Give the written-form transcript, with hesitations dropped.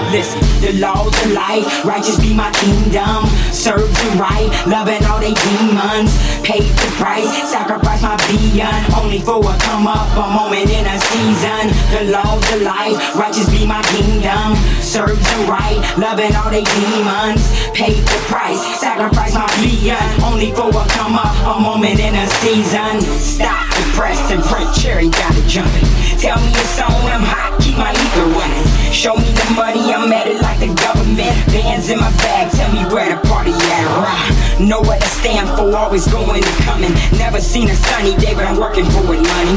Listen, the laws of life, righteous be my kingdom. Serve them right, loving all they demons. Paid the price, sacrifice my beyond. Only for a come up, a moment in a season. The laws of life, righteous be my kingdom. Serve them right, loving all they demons. Paid the price, sacrifice my beyond. Only for a come up, a moment in a season. Stop the press and print cherry, got it jumping. Tell me it's on, I'm hot, keep my ether running. Show me the money, I'm at it like the government. Bands in my bag, tell me where the party at. Know what I stand for, always going and coming. Never seen a sunny day, but I'm working for it, money.